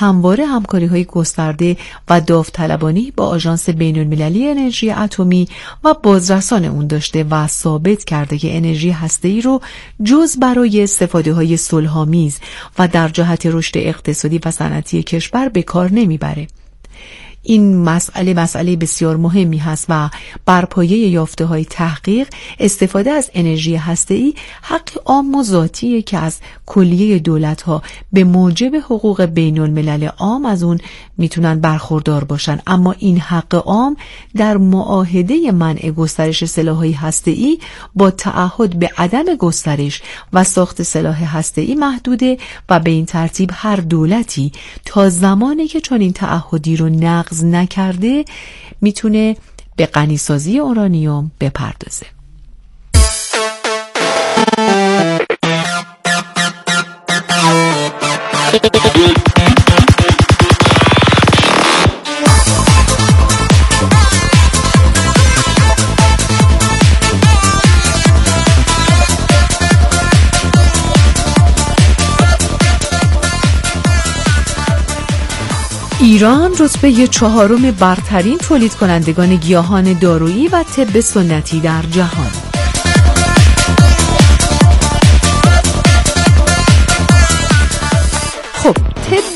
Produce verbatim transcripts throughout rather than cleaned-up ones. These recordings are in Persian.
همواره همکاری‌های گسترده و داوطلبانه با آژانس بین‌المللی انرژی اتمی و بازرسان اون داشته و ثابت کرده که انرژی هسته‌ای رو جز برای استفاده‌های صلح‌آمیز و در جهت رشد اقتصادی و صنعتی کشور به کار نمیبره. این مسئله مسئله بسیار مهمی هست و بر پایه یافته‌های تحقیق استفاده از انرژی هسته‌ای حق عام و ذاتیه که از کلیه دولت‌ها به موجب حقوق بین الملل عام از اون میتونن برخوردار باشن، اما این حق عام در معاهده منع گسترش سلاح‌های هسته‌ای با تعهد به عدم گسترش و ساخت سلاح هسته‌ای محدوده و به این ترتیب هر دولتی تا زمانی که چنین تعهدی رو نقض نکرده میتونه به غنیسازی اورانیوم بپردازه. ایران رتبه چهارم برترین تولید کنندگان گیاهان دارویی و طب سنتی در جهان. خب طب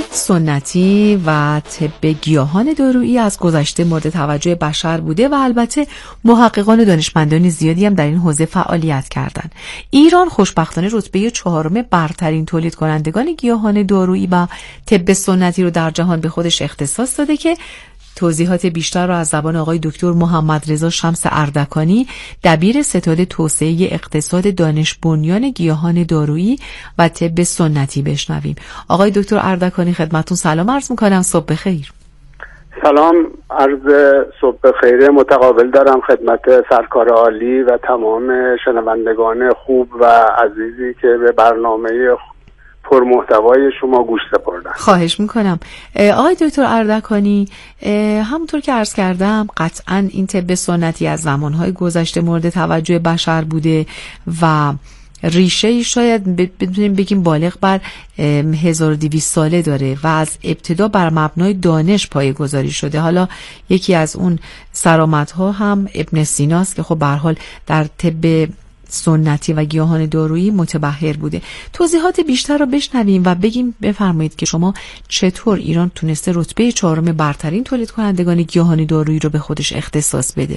سنتی و طب گیاهان دارویی از گذشته مورد توجه بشر بوده و البته محققان و دانشمندان زیادی هم در این حوزه فعالیت کردند. ایران خوشبختانه رتبه چهارم برترین تولید کنندگان گیاهان دارویی و طب سنتی رو در جهان به خودش اختصاص داده که توضیحات بیشتر را از زبان آقای دکتر محمد رضا شمس اردکانی، دبیر ستاد توسعه اقتصاد دانش بنیان گیاهان دارویی و طب سنتی بشنویم. آقای دکتر اردکانی خدمتتون سلام عرض می‌کنم، صبح بخیر. سلام، عرض صبح بخیر متقابل دارم خدمت سرکار عالی و تمام شنوندگان خوب و عزیزی که به برنامه پرمحتوای شما گوش سپردن. خواهش میکنم. آقای دکتر اردکانی، همونطور که عرض کردم قطعاً این طب سنتی از زمانهای گذشته مورد توجه بشر بوده و ریشه شاید بتونیم بگیم بالغ بر هزار و دویست ساله داره و از ابتدا بر مبنای دانش پایه گذاری شده. حالا یکی از اون سرآمدها هم ابن سیناست که خب به هر حال در طب سنتی و گیاهان دارویی متبحر بوده. توضیحات بیشتر رو بشنویم و بگیم بفرمایید که شما چطور ایران تونسته رتبه چهارم برترین تولید کنندگان گیاهان دارویی رو به خودش اختصاص بده.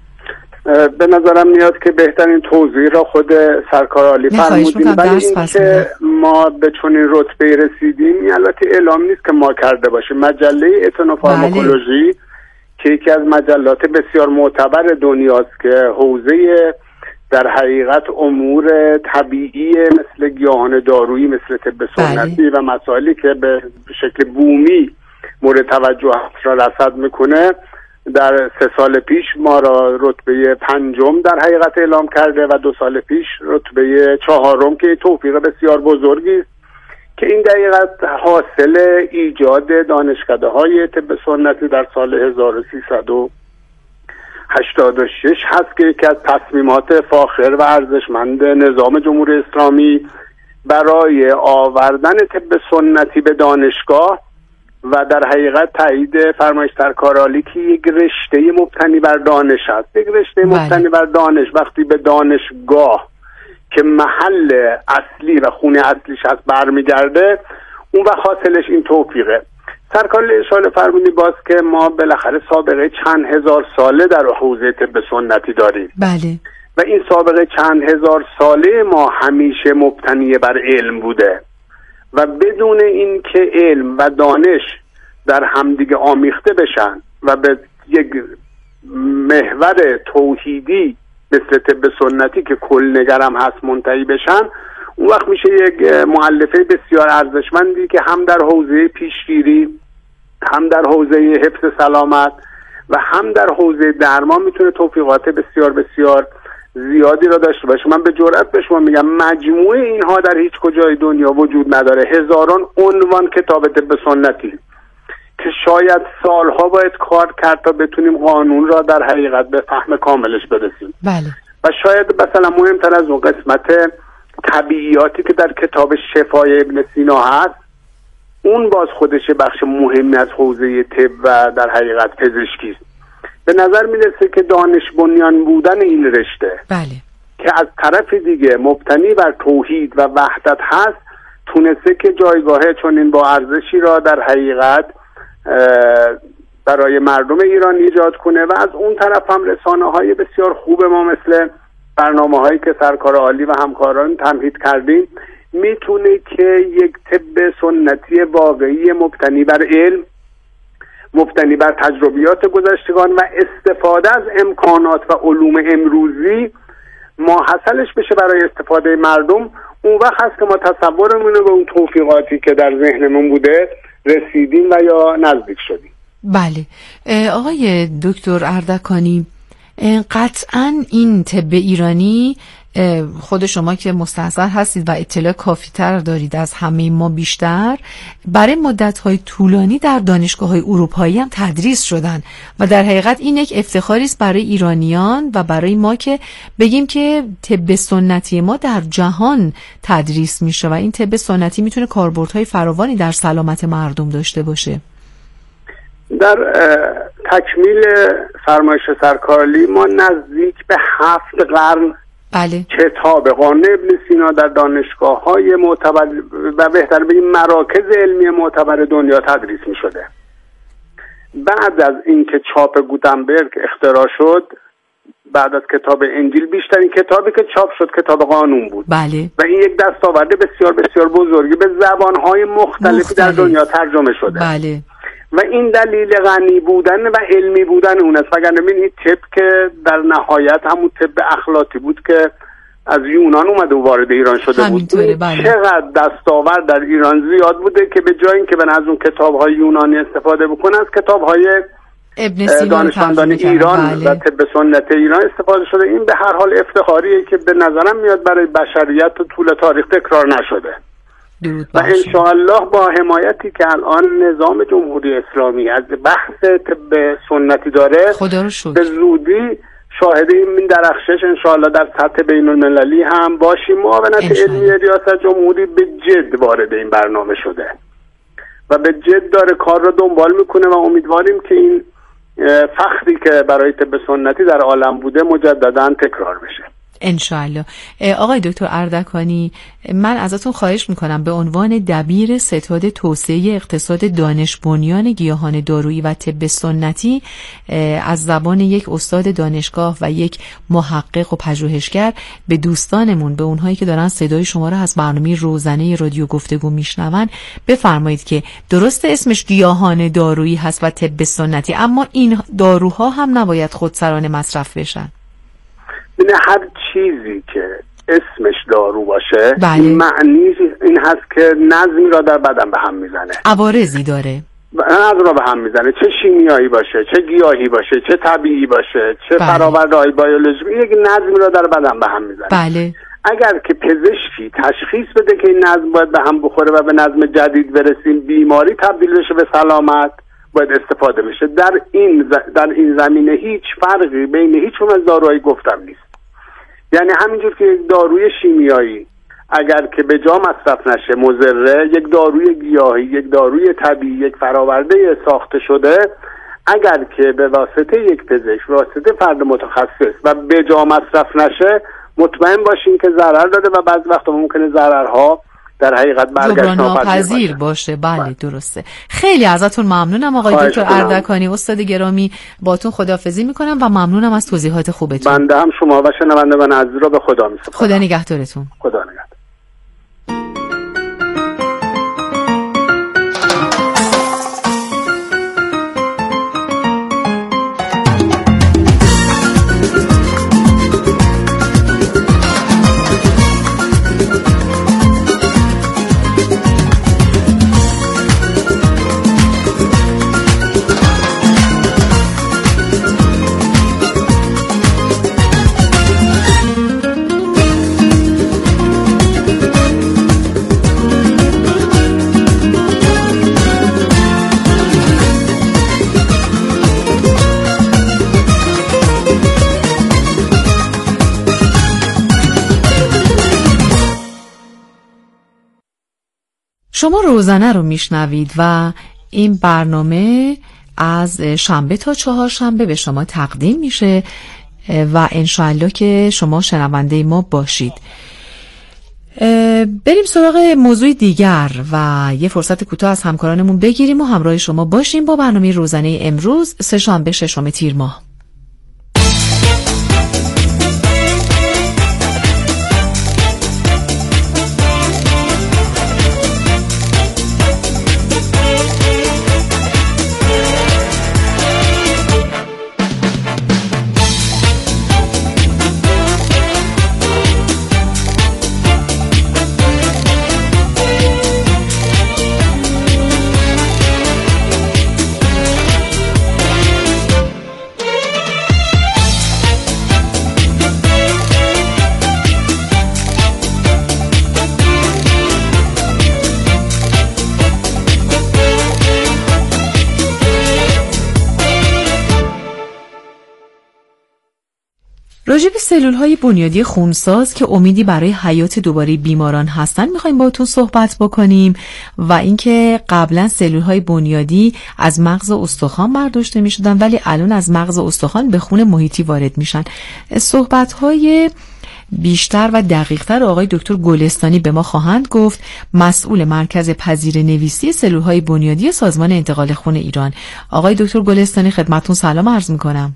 به نظرم میاد که بهترین توضیح را خود سرکار عالی فرمودین، ولی این که ما به چنین رتبه رسیدیم البته اعلام نیست که ما کرده باشیم. مجله اتنوفارماکولوژی بله. که یکی از مجلات بسیار معتبر دنیاست که حوزه در حقیقت امور طبیعی مثل گیاهان دارویی، مثل طب سنتی بله. و مسائلی که به شکل بومی مورد توجه را رصد میکنه، در سه سال پیش ما را رتبه پنجم در حقیقت اعلام کرده و دو سال پیش رتبه چهارم که توفیق بسیار بزرگی است که این دقیقت حاصل ایجاد دانشکده های طب سنتی در سال هزار و سیصد و هشتاد و شش هست که یکی از تصمیمات فاخر و ارزشمند نظام جمهوری اسلامی برای آوردن طب سنتی به دانشگاه و در حقیقت تایید فرمایش سرکار عالی که یک رشته مبتنی بر دانش است. یک رشته بله. مبتنی بر دانش وقتی به دانشگاه که محل اصلی و خونه اصلیش هست برمیگرده، اون و حاصلش این توفیقه. سرکار اشاره فرمودی باز که ما بالاخره سابقه چند هزار ساله در حوزه طب سنتی داریم. بله. و این سابقه چند هزار ساله ما همیشه مبتنی بر علم بوده و بدون این که علم و دانش در همدیگه آمیخته بشن و به یک محور توحیدی مثل طب سنتی که کل نگرم هست منتهی بشن، اون وقت میشه یک مؤلفه بسیار ارزشمندی که هم در حوزه پیشگیری، هم در حوزه حفظ سلامت و هم در حوزه درمان میتونه توفیقات بسیار بسیار زیادی را داشته باشه. من به جرئت به شما میگم مجموعه اینها در هیچ کجای دنیا وجود نداره. هزاران عنوان کتاب طب سنتی که شاید سالها باید کار کرد تا بتونیم قانون را در حقیقت به فهم کاملش برسیم. بله. و شاید مثلا مهمتر از اون قسمت طبیعیاتی که در کتاب شفای ابن سینا هست، اون باز خودش بخش مهمی از حوزه طب و در حقیقت پزشکی است. به نظر میرسه که دانش بنیان بودن این رشته بله. که از طرف دیگه مبتنی بر توحید و وحدت هست، تونسته که جایگاه چنین با ارزشی را در حقیقت برای مردم ایران ایجاد کنه و از اون طرف هم رسانه های بسیار خوب ما مثل برنامه هایی که سرکار عالی و همکاران تمهید کردیم میتونه که یک طب سنتی واقعی مبتنی بر علم، مبتنی بر تجربیات گذشتگان و استفاده از امکانات و علوم امروزی ماحصلش بشه برای استفاده مردم. اون وقت هست که ما تصورمون به اون توفیقاتی که در ذهنمون بوده رسیدیم و یا نزدیک شدیم. بله آقای دکتر اردکانی، قطعاً این طب ایرانی، خود شما که مستحضر هستید و اطلاع کافی تر دارید از همه ما بیشتر، برای مدت‌های طولانی در دانشگاه‌های اروپایی هم تدریس شدن و در حقیقت این یک افتخاری است برای ایرانیان و برای ما که بگیم که طب سنتی ما در جهان تدریس میشه و این طب سنتی میتونه کاربردهای فراوانی در سلامت مردم داشته باشه. در تکمیل فرمایش سرکارعالی ما نزدیک به هفت قرن بله. کتاب قانون ابن سینا در دانشگاه‌های معتبر و بهتر بگیم مراکز علمی معتبر دنیا تدریس می شده. بعد از اینکه چاپ گوتنبرگ اختراع شد، بعد از کتاب انجیل، بیشترین کتابی که چاپ شد کتاب قانون بود. بله. و این یک دستاورد بسیار بسیار بزرگی به زبان‌های مختلفی مختلف. در دنیا ترجمه شده. بله. و این دلیل غنی بودن و علمی بودن اون است. وگرنه این طب که در نهایت همون طب اخلاقی بود که از یونان اومده و وارد ایران شده بود. بله. چقدر دستاورد در ایران زیاد بوده که به جای اینکه به از اون کتاب‌های یونانی استفاده بکنه، از کتاب‌های دانشمندان ایران بله. و طب سنت ایران استفاده شده. این به هر حال افتخاریه که به نظرم میاد برای بشریت طول تاریخ تکرار نشده. و انشاءالله با حمایتی که الان نظام جمهوری اسلامی از بحث طب سنتی داره، خدا رو شکر، به زودی شاهد این درخشش انشاءالله در سطح بین المللی هم باشیم. معاونت علمی ریاست جمهوری به جد وارد این برنامه شده و به جد داره کار رو دنبال میکنه و امیدواریم که این فخری که برای طب سنتی در عالم بوده مجددا تکرار بشه انشاءالله. آقای دکتر اردکانی، من ازتون خواهش میکنم به عنوان دبیر ستاد توسعه اقتصاد دانش بنیان گیاهان دارویی و طب سنتی از زبان یک استاد دانشگاه و یک محقق و پژوهشگر به دوستانمون، به اونهایی که دارن صدای شما رو از برنامه روزانه رادیو گفتگو میشنون بفرمایید که درست اسمش گیاهان دارویی هست و طب سنتی، اما این داروها هم نباید خودسرانه مصرف بشن. این هر چیزی که اسمش دارو باشه بله. این معنی این هست که نظمی را در بدن به هم میزنه، عوارضی داره، نظم را به هم میزنه، چه شیمیایی باشه، چه گیاهی باشه، چه طبیعی باشه، چه بله. فرآورده‌های بیولوژیکی، یک نظمی را در بدن به هم میزنه. بله. اگر که پزشکی تشخیص بده که این نظم باید به هم بخوره و به نظم جدید برسیم، بیماری تبدیل بشه به سلامت، باید استفاده بشه. در این در این زمینه هیچ فرقی بین هیچ کدوم از داروهای گفتم نیست. یعنی همینجور که یک داروی شیمیایی اگر که به جا مصرف نشه مضره، یک داروی گیاهی، یک داروی طبیعی، یک فراورده ساخته شده اگر که به واسطه یک پزشک، واسطه فرد متخصص و به جا مصرف نشه، مطمئن باشین که ضرر داره و بعضی وقتا ممکنه ضررها در حقیقت برگشت ناپذیر باشه. بله, بله درسته. خیلی ازتون ممنونم آقای دکتر اردکانی، استاد گرامی. باتون خداحافظی میکنم و ممنونم از توضیحات خوبتون. بنده هم شما و شنوندگان عزیز را به خدا میسپارم. خدا نگهدارتون. خدا نگهدار. شما روزانه رو میشنوید و این برنامه از شنبه تا چهارشنبه به شما تقدیم میشه و انشاءالله که شما شنونده ما باشید. بریم سراغ موضوع دیگر و یه فرصت کوتاه از همکارانمون بگیریم و همراه شما باشیم با برنامه روزانه امروز سه شنبه ششم تیر ماه. راجع به سلول‌های بنیادی خونساز که امیدی برای حیات دوباره بیماران هستن می‌خوایم باهاتون صحبت بکنیم و اینکه قبلا سلول‌های بنیادی از مغز استخوان برداشته می‌شدن ولی الان از مغز استخوان به خون محیطی وارد میشن. صحبت‌های بیشتر و دقیق‌تر آقای دکتر گلستانی به ما خواهند گفت، مسئول مرکز پذیره‌نویسی سلول‌های بنیادی سازمان انتقال خون ایران. آقای دکتر گلستانی خدمتتون سلام عرض می‌کنم.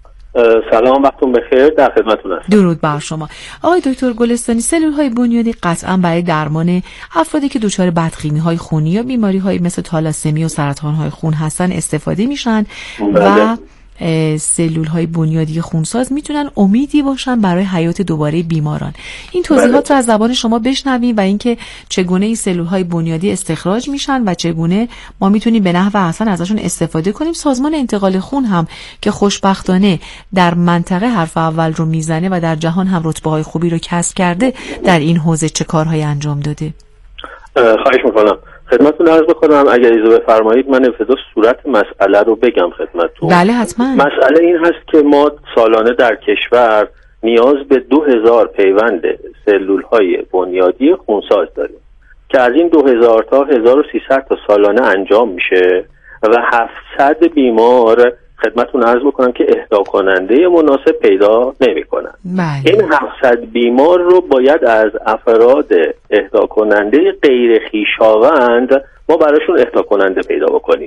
سلام، وقتتون بخیر، در خدمتتون هستم. درود بر شما. آقای دکتر گلستانی، سلول‌های بنیادی قطعاً برای درمان افرادی که دچار بدخیمی‌های خونی یا بیماری‌های مثل تالاسمی و سرطان‌های خون هستن استفاده میشن و سلول‌های بنیادی خونساز میتونن امیدی باشن برای حیات دوباره بیماران. این توضیحات رو از زبان شما بشنویم و اینکه چگونه این سلول‌های بنیادی استخراج میشن و چگونه ما میتونیم به نحو احسن ازشون استفاده کنیم. سازمان انتقال خون هم که خوشبختانه در منطقه حرف اول رو میزنه و در جهان هم رتبه‌های خوبی رو کسب کرده، در این حوزه چه کارهایی انجام داده؟ خواهش میکنم. خدمتتون عرض بکنم اگر اجازه بفرمایید من ابتدا صورت مسئله رو بگم خدمتتون. بله حتما. مسئله این هست که ما سالانه در کشور نیاز به دو هزار پیوند سلول‌های بنیادی خونساز داریم که از این دو هزار تا هزار و سیصد تا سالانه انجام میشه و هفتصد بیمار خدمتتون عرض بکنم که اهدا کننده مناسب پیدا نمی‌کنن. بله. این هفتصد بیمار رو باید از افراد اهدا کننده غیر خویشاوند ما براشون اهدا کننده پیدا بکنیم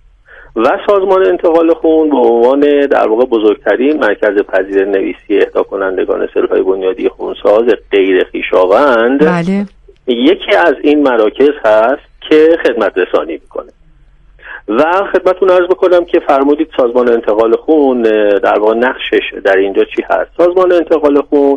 و سازمان انتقال خون به عنوان در واقع بزرگترین مرکز پذیره‌نویسی اهدا کنندگان سلول‌های بنیادی خونساز غیر خویشاوند، بله، یکی از این مراکز هست که خدمت رسانی میکنه. و خدمتتون عرض بکنم که فرمودید سازمان انتقال خون در واقع نقشش در اینجا چی هست. سازمان انتقال خون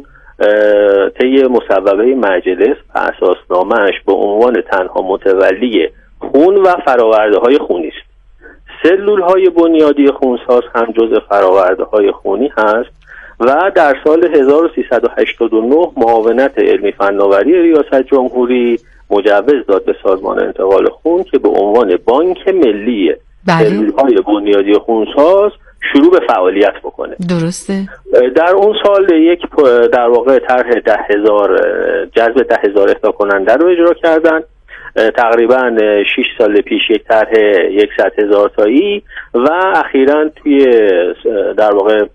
طی مصوبه مجلس و اساسنامه‌اش به عنوان تنها متولی خون و فرآورده‌های خونی است. سلول‌های بنیادی خونساز هم جزء فرآورده‌های خونی هست و در سال هزار و سیصد و هشتاد و نه معاونت علمی فناوری ریاست جمهوری مجوز داد به سازمان انتقال خون که به عنوان بانک ملی سلول‌های بنیادی خونساز شروع به فعالیت بکنه. درسته. در اون سال یک در واقع طرح ده هزار جذب ده هزار اهدا کننده رو اجرا کردن. تقریبا شش سال پیش یک طرح صد هزار تایی و اخیراً توی در واقع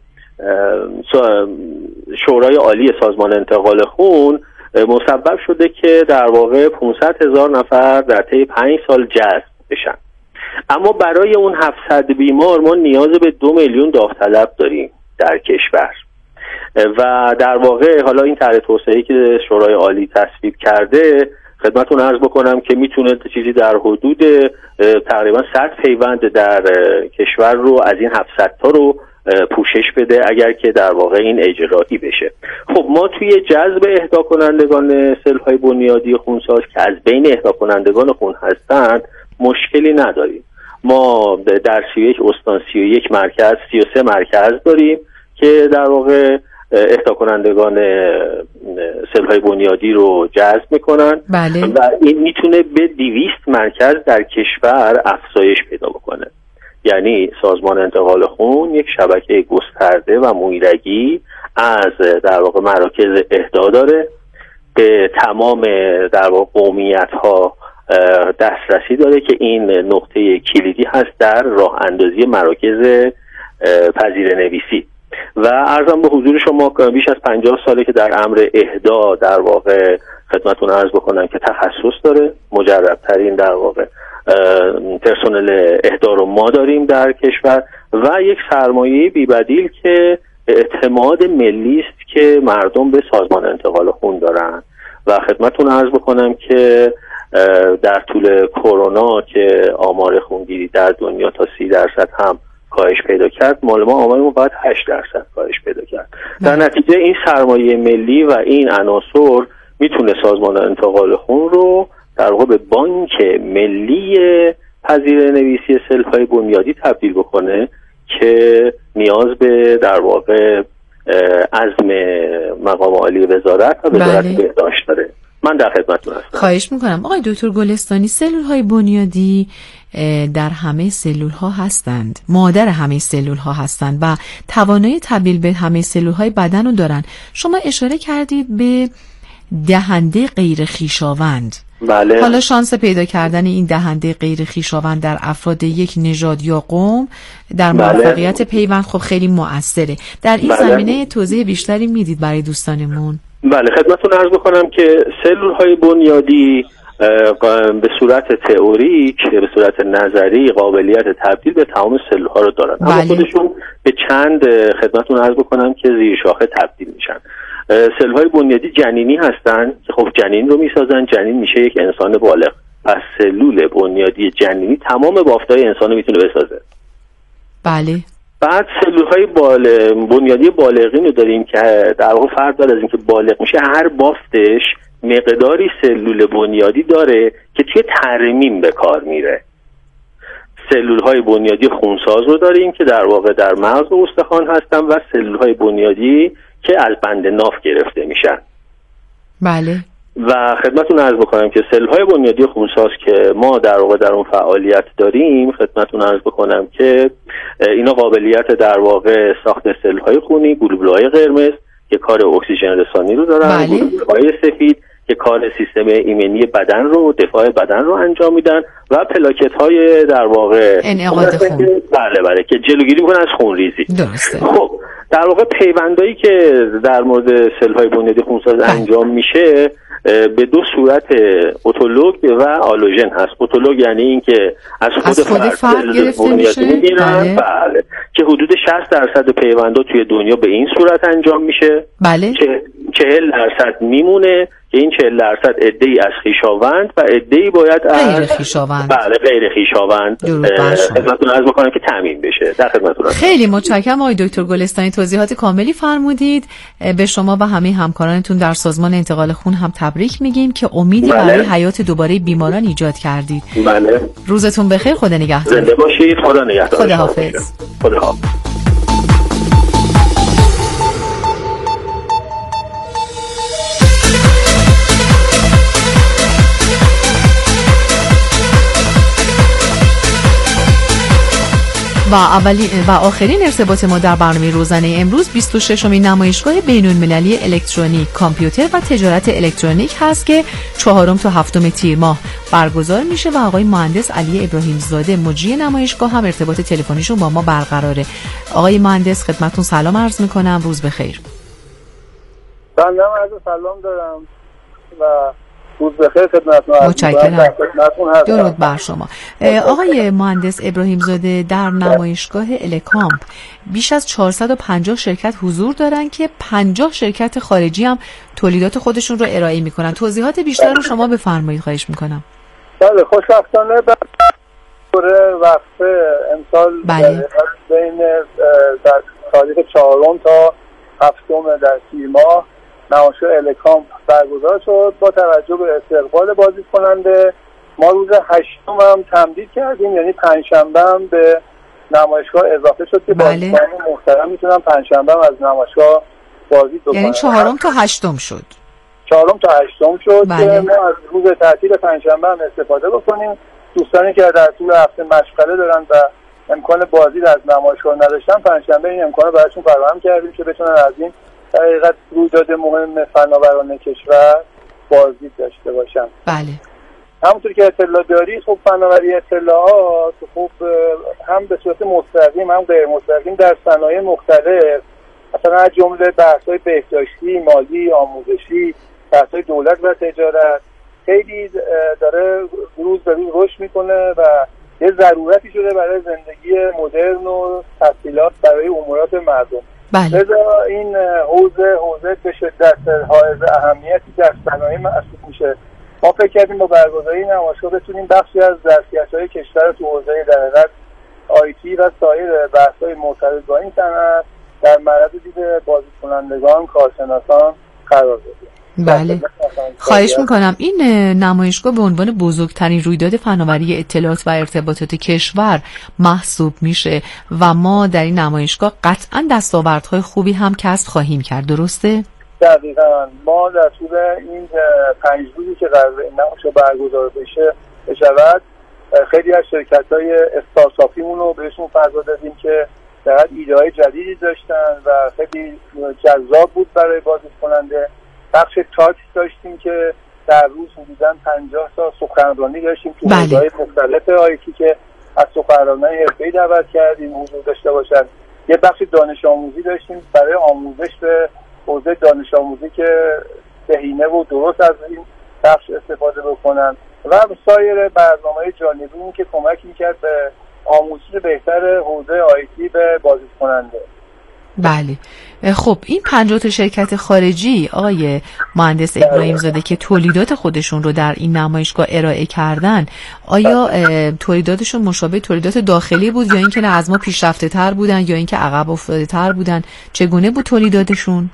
شورای عالی سازمان انتقال خون مسبب شده که در واقع پانصد هزار نفر در طی پنج سال جذب بشن. اما برای اون هفتصد بیمار ما نیاز به دو میلیون داوطلب داریم در کشور و در واقع حالا این طرح توسعه‌ای که شورای عالی تصویب کرده خدمتتون عرض بکنم که میتونه چیزی در حدود تقریبا صد پیوند در کشور رو از این هفتصد تا رو پوشش بده اگر که در واقع این اجرایی بشه. خب ما توی جذب اهدا کنندگان سلول‌های بنیادی خونساز که از بین اهدا کنندگان خون هستند مشکلی نداریم. ما در سی و یک استان سی و یک مرکز سی و سه مرکز داریم که در واقع اهدا کنندگان سلول‌های بنیادی رو جذب میکنن. بله. و این میتونه به دویست مرکز در کشور افزایش پیدا بکنه. یعنی سازمان انتقال خون یک شبکه گسترده و مویرگی از در واقع مراکز اهدا داره به تمام در واقع قومیت ها دسترسی داره که این نقطه کلیدی هست در راه اندازی مراکز پذیره‌نویسی. و عرضم به حضور شما بیش از پنجاه ساله که در امر اهدا در واقع خدمتتون عرض بکنم که تخصص داره. مجربترین در واقع پرسنل اهدا رو ما داریم در کشور و یک سرمایه بی‌بدیل که اعتماد ملی است که مردم به سازمان انتقال خون دارن. و خدمتتون عرض بکنم که در طول کرونا که آمار خونگیری در دنیا تا سی درصد هم کاهش پیدا کرد، مال ما آمارمون فقط هشت درصد کاهش پیدا کرد. در نتیجه این سرمایه ملی و این عناصر میتونه سازمان انتقال خون رو در واقع به بانک ملی پذیره‌نویسی سلول‌های بنیادی تبدیل بکنه که نیاز به در واقع عزم مقام عالی وزارت و وزارت بهداشت داره. من در خدمتتون هستم. خواهش میکنم. آقای دکتر گلستانی، سلول‌های بنیادی در همه سلول‌ها هستند، مادر همه سلول‌ها هستند و توانایی تبدیل به همه سلول‌های بدن رو دارن. شما اشاره کردید به دهنده غیر خویشاوند. بله. حالا شانس پیدا کردن این دهنده غیر خویشاوند در افراد یک نژاد یا قوم در موفقیت بله. پیوند خب خیلی مؤثره. در این بله. زمینه توضیح بیشتری میدید برای دوستانمون؟ بله، خدمتتون عرض بکنم که سلول‌های بنیادی به صورت تئوریک، به صورت نظری قابلیت تبدیل به تمام سلول‌ها رو دارن. بله. اما خودشون به چند خدمتتون عرض بکنم که زیر شاخه تبدیل میشن. سلول‌های بنیادی جنینی هستن که خب جنین رو میسازن، جنین میشه یک انسان بالغ. پس سلول بنیادی جنینی تمام بافت‌های انسان رو میتونه بسازه. بله. بعد سلول‌های بال... بنیادی بالغین رو داریم که در واقع فرق داره از اینکه بالغ میشه، هر بافتش مقداری سلول بنیادی داره که توی ترمیم به کار میره. سلول‌های بنیادی خونساز رو داریم که در واقع در مغز و استخوان هستن و سلول‌های بنیادی که از بند ناف گرفته میشن. بله. و خدمتتون عرض بکنم که سلول‌های بنیادی خونساز که ما در واقع در اون فعالیت داریم، خدمتتون عرض بکنم که اینا قابلیت در واقع ساخت سلول‌های خونی، گلوبول‌های قرمز که کار اکسیژن رسانی رو دارن، بله. گلوبول‌های سفید که کار سیستم ایمنی بدن رو، دفاع بدن رو انجام میدن و پلاکت‌های در واقع انعقاد خون. بله بله که جلوگیری می‌کنن از خونریزی. درسته. خب در واقع پیوندایی که در مورد سلول‌های بنیادی خونساز بله. انجام میشه به دو صورت اتولوگ و آلوژن هست. اتولوگ یعنی این که از خود, از خود فرد گرفته میشه، بله. بله. که حدود شصت درصد پیوندا توی دنیا به این صورت انجام میشه. بله. که چهل درصد میمونه که این چهل درصد عده‌ای از خویشاوند و عده‌ای باید از غیر خویشاوند. بله غیر خویشاوند خدمتتون عرض بکنم که تامین بشه. در خدمتتون هستم. خیلی متشکرم آقای دکتر گلستانی، توضیحات کاملی فرمودید. به شما و همه همکارانتون در سازمان انتقال خون هم تبریک میگیم که امیدی بله. برای حیات دوباره بیماران ایجاد کردید. بله. روزتون بخیر، خدا نگهدار. زنده باشید، خدا نگهدار. خدا حافظ. خدا حافظ. و اولی و آخرین ارتباط ما در برنامه روزانه امروز بیست و ششمین نمایشگاه بین‌المللی الکترونیک، کامپیوتر و تجارت الکترونیک هست که چهارم تا هفتم تیر ماه برگزار میشه و آقای مهندس علی ابراهیم زاده مجری نمایشگاه هم ارتباط تلفنیشون با ما برقراره. آقای مهندس خدمتتون سلام عرض میکنم، روز بخیر. بنده عرض سلام دارم و روز بخیر خدمتتون. متشکرم. درود بر شما. آقای مهندس ابراهیم زاده، در نمایشگاه الکامپ بیش از چهارصد و پنجاه شرکت حضور دارن که پنجاه شرکت خارجی هم تولیدات خودشون رو ارائه میکنن. توضیحات بیشتر رو شما بفرمایید خواهش میکنم. بله، خوشبختانه بعد دوره وقفه امسال بله. بین در تاریخ چهارم تا هفتم در تیر ماه نمایشگاه الکامپ برگزار شد. با توجه به استقبال بازدیدکننده ما روز هشتم هم تمدید کردیم، یعنی پنجشنبه هم به نمایشگاه اضافه شد که بله. بازدیدکنان محترم میتونن پنجشنبه هم از نمایشگاه بازدید بکنن. یعنی چهارم تا هشتم شد. چهارم تا هشتم شد بله. که ما از روز تعطیل پنجشنبه هم استفاده بکنیم. دوستانی که در طول هفته مشغله دارن و امکان بازدید از نمایشگاه نداشتن، پنجشنبه این امکان رو براشون فراهم کردیم که بتونن از این در حقیقت رویداد مهم فناورانه کشور بازدید داشته باشن. بله. همونطور که اطلاع داری خب فناوری اطلاعات خب هم به صورت مستقیم هم غیر مستقیم در صنایع مختلف، مثلا از جمله بحث‌های بهداشتی، مالی، آموزشی، بحث‌های دولت و تجارت خیلی داره روز به روز رشد میکنه و یه ضرورتی شده برای زندگی مدرن و تسهیلات برای امورات مردم. بله. لذا این حوزه حوزه به شدت حائز اهمیتی در صنایع محسوب میشه. ما فکر کردیم با برگزاری نمایشگاه بتونیم بخشی از ظرفیت‌های کشور تو حوزه در حقیقت آیتی و سایر بحث‌های مرتبط با این صنعت در معرض دید بازدیدکنندگان، کارشناسان قرار بدیم. بله. خواهش میکنم. این نمایشگاه به عنوان بزرگترین رویداد فناوری اطلاعات و ارتباطات کشور محسوب میشه و ما در این نمایشگاه قطعا دستاوردهای خوبی هم کسب خواهیم کرد، درسته؟ دقیقاً. ما در طول این پنج روزی که قرار این نمایشگاه برگزار بشه بشود خیلی از شرکت‌های استارتاپیمون رو بهشون فضا دادیم که در ایده‌های جدیدی داشتن و خیلی جذاب بود برای بازدیدکننده. بخش تاکس داشتیم که در روز حدوداً پنجاه تا سخنرانی داشتیم تو حوزه‌های مختلف آیتی که از سخنرانان حرفه‌ای دعوت کردیم حضور داشته باشن. یه بخش دانش آموزی داشتیم برای آموزش به حوزه دانش آموزی که بهینه و درست از این بخش استفاده بکنن و سایر برنامه‌های جانبی که کمک می‌کرد به آموزش بهتر حوزه آیتی به بازدیدکننده. بله. خب این پنجاه تا شرکت خارجی آقای مهندس ابراهیم زاده که تولیدات خودشون رو در این نمایشگاه ارائه کردن، آیا تولیداتشون مشابه تولیدات داخلی بود یا اینکه نه از ما پیشرفته تر بودن یا اینکه عقب افتاده تر بودن؟ چگونه بود تولیداتشون؟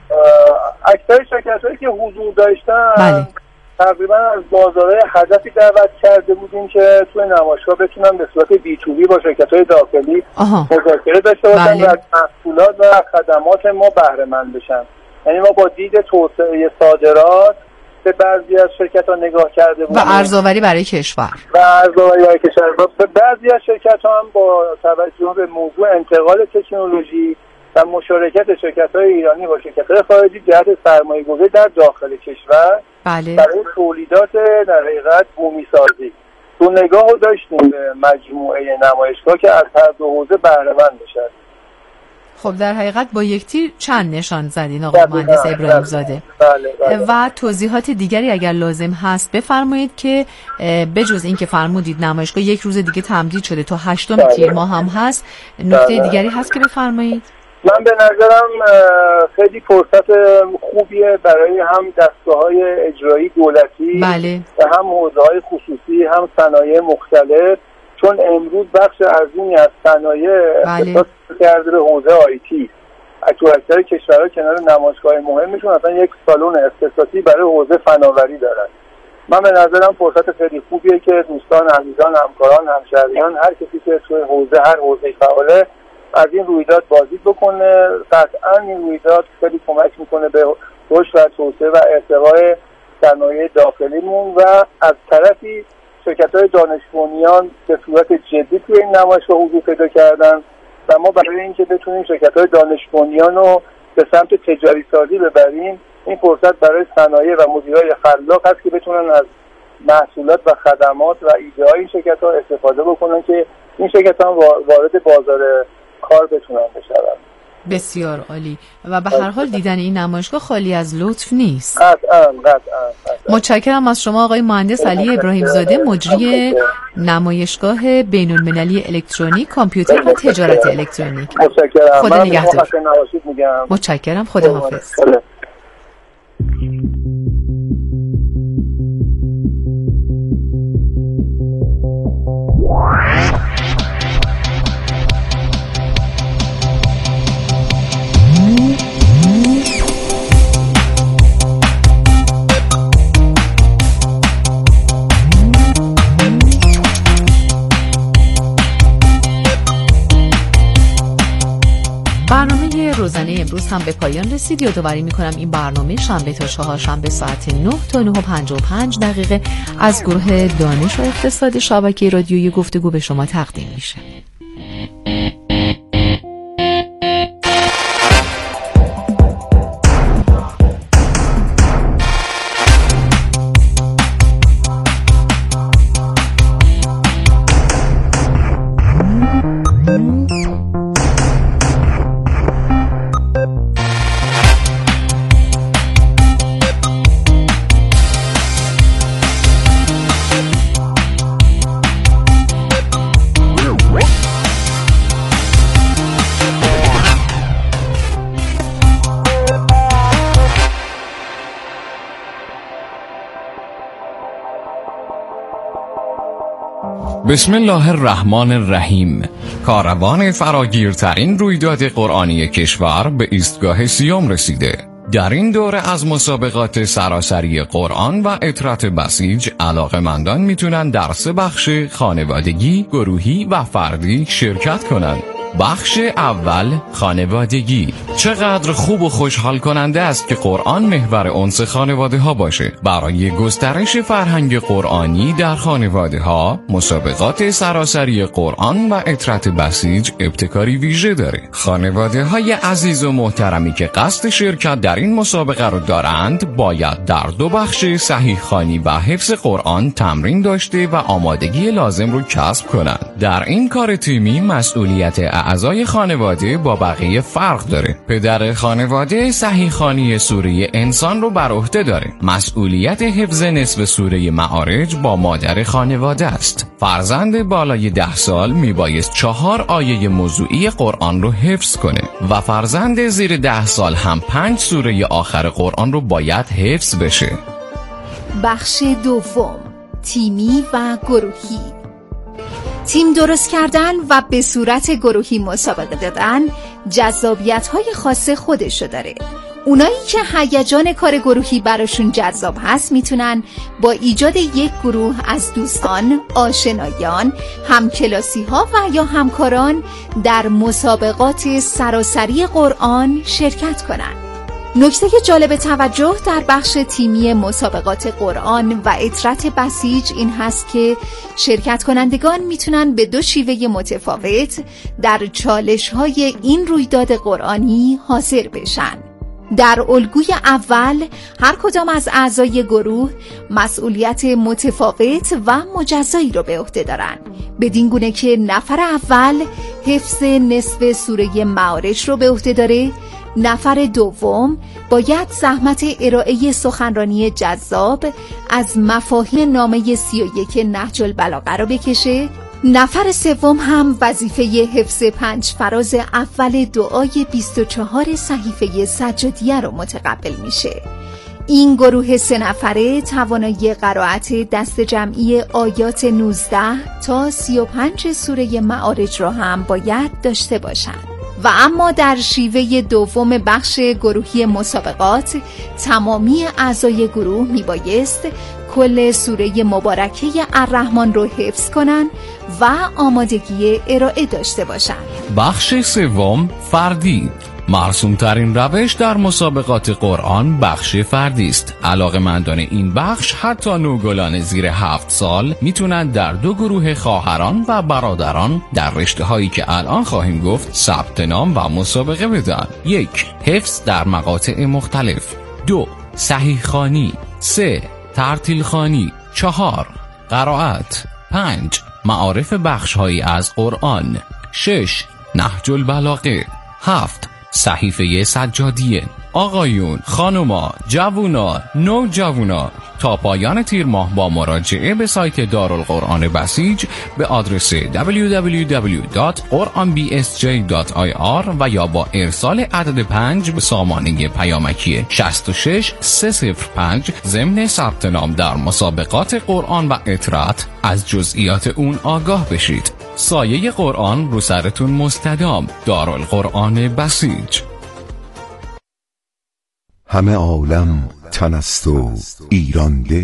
اکثر شرکت‌هایی که حضور داشتن بله. تقریبا از بازارهای هدفی دعوت کرده بودیم که توی نمایشگاه بتونن به صورت بی تو بی با شرکت‌های داخلی مذاکره داشته باشن بله. و از محصولات و خدمات ما بهره مند بشن. یعنی ما با دید توسعه صادرات به بعضی از شرکت‌ها نگاه کرده بودیم و ارزآوری برای کشور و ارزآوری برای کشور. به بعضی از شرکت‌ها هم با توجه به موضوع انتقال تکنولوژی و مشارکت شرکت‌های ایرانی با شرکت‌های خارجی جهت سرمایه‌گذاری در داخل کشور بله. برای تولیدات در حقیقت بومی سازی تو نگاه رو داشتیم به مجموعه نمایشگاه که از هر دو حوزه بهره مند بشن. خب در حقیقت با یک تیر چند نشان زدین آقای مهندس ابراهیم زاده. بله بله. و توضیحات دیگری اگر لازم هست بفرمایید که بجز این که فرمودید نمایشگاه یک روز دیگه تمدید شده تا هشتم بله. تیر ماه هم هست، نکته بله. دیگری هست که بفرمایید؟ من به نظرم خیلی فرصت خوبیه برای هم دستگاه‌های اجرایی دولتی بله. و هم حوزه‌های خصوصی هم صنایع مختلف، چون امروز بخش عظیمی از صنایع اختصاص کرده به حوزه آیتی. تو اکثر کشورها کنار نمایشگاه مهمشون اصلا یک سالن اختصاصی برای حوزه فناوری دارن. من به نظرم فرصت خیلی خوبیه که دوستان، عزیزان، همکاران، همشهریان، هر کسی که توی حوزه هر حوزه فعاله از این رویداد بازدید بکنه. قطعا این رویداد خیلی کمک میکنه به رشد و توسعه و ارتقای صنایع داخلیمون و از طرفی شرکت‌های دانش بنیان به صورت جدی توی این نمایشگاه حضور پیدا کردن و ما برای اینکه بتونیم شرکت‌های دانش بنیان رو به سمت تجاری سازی ببریم، این فرصت برای صنایع و مدیرای خلاق هست که بتونن از محصولات و خدمات و ایده‌های این شرکت‌ها استفاده بکنن که این شرکت‌ها وارد بازار کار بتونن بشن. بسیار عالی. و به هر حال دیدن این نمایشگاه خالی از لطف نیست. قطعاً قطعاً. متشکرم از شما آقای مهندس علی ابراهیم زاده، مجری نمایشگاه بین‌المللی الکترونیک، کامپیوتر و تجارت الکترونیک. متشکرم. خدا نگهدار. میگم. متشکرم. خداحافظ. برنامه روزانه امروز هم به پایان رسید. یادآوری میکنم این برنامه شنبه تا چهارشنبه ساعت نه تا نه و پنجاه و پنج دقیقه از گروه دانش و اقتصاد شبکه رادیویی گفتگو به شما تقدیم میشه. بسم الله الرحمن الرحیم. کاروان فراگیرترین رویداد قرآنی کشور به ایستگاه سیوم رسیده. در این دوره از مسابقات سراسری قرآن و اطرت بسیج علاقه‌مندان میتونن در سه بخش خانوادگی، گروهی و فردی شرکت کنند. بخش اول، خانوادگی. چقدر خوب و خوشحال کننده است که قرآن محور انس خانواده ها باشه. برای گسترش فرهنگ قرآنی در خانواده ها، مسابقات سراسری قرآن و اطرت بسیج ابتکاری ویژه داره. خانواده های عزیز و محترمی که قصد شرکت در این مسابقه رو دارند، باید در دو بخش صحیح خوانی و حفظ قرآن تمرین داشته و آمادگی لازم رو کسب کنند. در این کار تیمی مسئولیت اعضای خانواده با بقیه فرق داره. پدر خانواده صحیح خوانی سوره انسان رو بر عهده داره. مسئولیت حفظ نصف سوره معارج با مادر خانواده است. فرزند بالای ده سال میبایست چهار آیه موضوعی قرآن رو حفظ کنه و فرزند زیر ده سال هم پنج سوره آخر قرآن رو باید حفظ بشه. بخش دوم، تیمی و گروهی. تیم درست کردن و به صورت گروهی مسابقه دادن جذابیت‌های خاص خودشو داره. اونایی که هیجان کار گروهی براشون جذاب هست میتونن با ایجاد یک گروه از دوستان، آشنایان، همکلاسی‌ها و یا همکاران در مسابقات سراسری قرآن شرکت کنن. نکته جالب توجه در بخش تیمی مسابقات قرآن و اطرت بسیج این هست که شرکت کنندگان میتونن به دو شیوه متفاوت در چالش‌های این رویداد قرآنی حاضر بشن. در الگوی اول هر کدام از اعضای گروه مسئولیت متفاوت و مجزایی رو به عهده دارن، بدین گونه که نفر اول حفظ نصف سوره معارج رو به عهده داره، نفر دوم باید زحمت ارائه سخنرانی جذاب از مفاهیم نامه سی و یک نهج البلاغه رو بکشه، نفر سوم هم وظیفه حفظ پنج فراز اول دعای بیست و چهار صحیفه سجادیه رو متقبل میشه. این گروه سه نفره توانایی قرائت دست جمعی آیات نوزده تا سی و پنج سوره معارج رو هم باید داشته باشند. و اما در شیوه دوم بخش گروهی مسابقات تمامی اعضای گروه میبایست کل سوره مبارکه الرحمن رو حفظ کنن و آمادگی ارائه داشته باشن. بخش سوم، فردی. مرسوم ترین روش در مسابقات قرآن بخش فردی است. علاقه‌مندان این بخش حتی نوگلان زیر هفت سال میتونن در دو گروه خواهران و برادران در رشته هایی که الان خواهیم گفت ثبت نام و مسابقه بدن. یک، حفظ در مقاطع مختلف. دو، صحیح خوانی. سه، ترتیل خوانی. چهار، قرائت. پنج، معارف بخش هایی از قرآن. شش، نهج البلاغه. هفت، صحیفه سجادیه. آقایون، خانوما، جوونا، نوجوانا، تا پایان تیر ماه با مراجعه به سایت دارالقرآن بسیج به آدرس دبلیو دبلیو دبلیو دات قرآن بی اس جی دات آی آر و یا با ارسال عدد پنج به سامانه پیامکی شصت و شش سه صفر پنج ضمن ثبت نام در مسابقات قرآن و اطرت از جزئیات اون آگاه بشید. سایه قرآن رو سرتون مستدام. دارالقرآن بسیج. همه عالم تن است و ایران دل.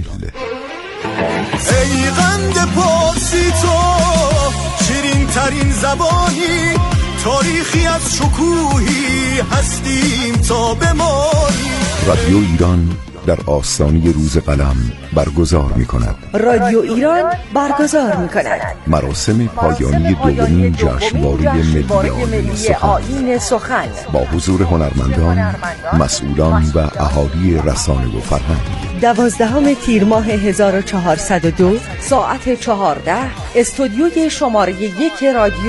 ای قند پارسی تو شیرین ترین زبانی، تاریخی از شکوهی هستیم تا بمانی. رادیو ایران در آستانه روز قلم برگزار می کند. رادیو ایران برگزار می کند مراسم پایانی دومین جشنواره ملی آیین سخن با حضور هنرمندان، مسئولان و اهالی رسانه و فرهنگ. دوازدهم تیر ماه هزار و چهارصد و دو ساعت چهارده، استودیوی شماره یک رادیو